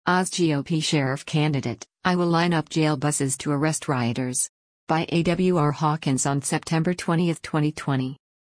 Oz GOP sheriff candidate, I will line up jail buses to arrest rioters. By A.W.R. Hawkins on September 20, 2020.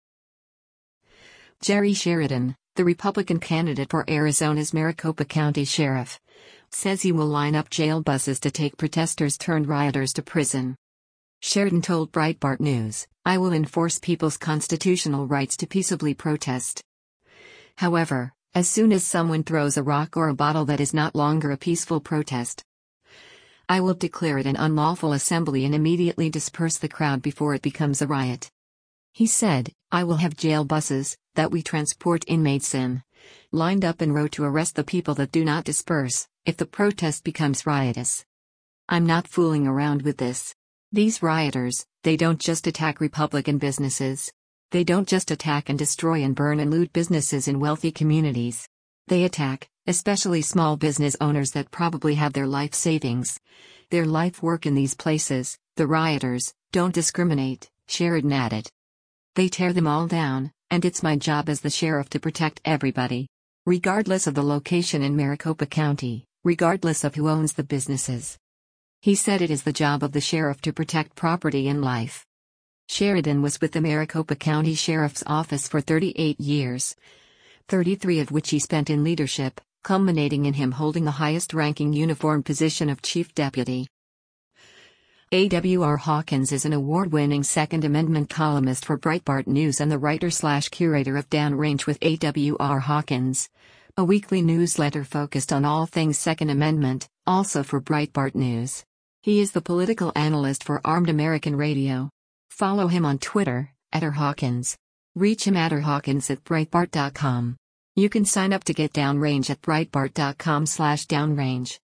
Jerry Sheridan, the Republican candidate for Arizona's Maricopa County Sheriff, says he will line up jail buses to take protesters-turned-rioters to prison. Sheridan told Breitbart News, I will enforce people's constitutional rights to peaceably protest. However, as soon as someone throws a rock or a bottle, that is not longer a peaceful protest. I will declare it an unlawful assembly and immediately disperse the crowd before it becomes a riot. He said, I will have jail buses, that we transport inmates in, lined up in row to arrest the people that do not disperse, if the protest becomes riotous. I'm not fooling around with this. These rioters, they don't just attack Republican businesses. They don't just attack and destroy and burn and loot businesses in wealthy communities. They attack, especially small business owners that probably have their life savings, their life work in these places. The rioters don't discriminate, Sheridan added. They tear them all down, and it's my job as the sheriff to protect everybody, regardless of the location in Maricopa County, regardless of who owns the businesses. He said it is the job of the sheriff to protect property and life. Sheridan was with the Maricopa County Sheriff's Office for 38 years, 33 of which he spent in leadership, culminating in him holding the highest-ranking uniform position of Chief Deputy. A.W.R. Hawkins is an award-winning Second Amendment columnist for Breitbart News and the writer/curator of Downrange with A.W.R. Hawkins, a weekly newsletter focused on all things Second Amendment, also for Breitbart News. He is the political analyst for Armed American Radio. Follow him on Twitter, @rhawkins. Reach him at rhawkins@breitbart.com. You can sign up to get Downrange at breitbart.com/downrange.